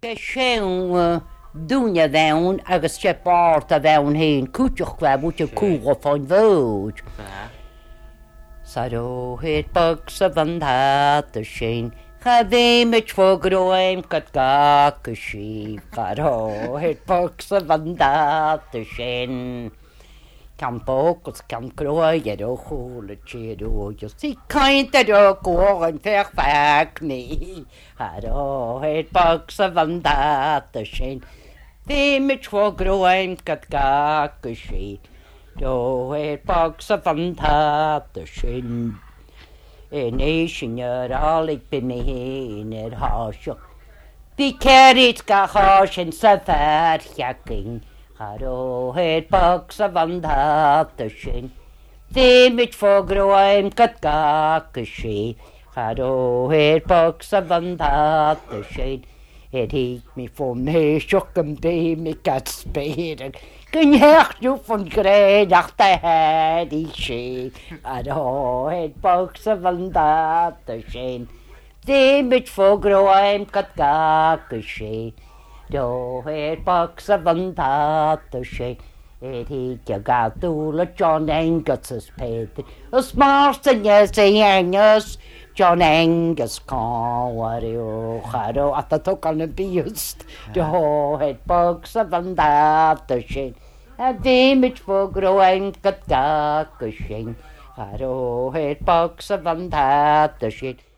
Ge sé dúne bhein agus sé bárt a bhein hén cúteach bheith búte cúga fáin bhóid. Sa róhéad bag sa bhandá sin, cha bhéimid fógróim go gacha sí, cha róhéad bag sa bhandá sin. Cam bógus cam gróid ar ó chúla tíúgus, sí caint ar ó góin fech fech ní, cha róhéad bag sa bhandá sin. Bhéimid fógróim go gacha sí, róhéad bag sa bhandá sin. Sin ar álaigh be mé héin ar háiseach. Bhí ceirid ga háisin sa fear cheacing, cha róhéad bag sa bhandá sin. Bhéimid fógróim go gacha sí, cha róhéad bag sa bhandá sin. Híigh mi fó méiseach an bé mi gad spéireach. Gyn hechtú fan gréid ach da head I sé, a róhéad bag sa bhandá sin. Bhéimid fógróim go gacha sí, róhéad bag sa bhandá sin. Híigh a gadúla John Angus is Peter, os mar san Angus, John Angus cáhariú charó a tóg an na bíust, róhéad bag sa bhandá sin. A bhéimid fógróim go gacha sin, cha róhéad bag sa bhandá sin.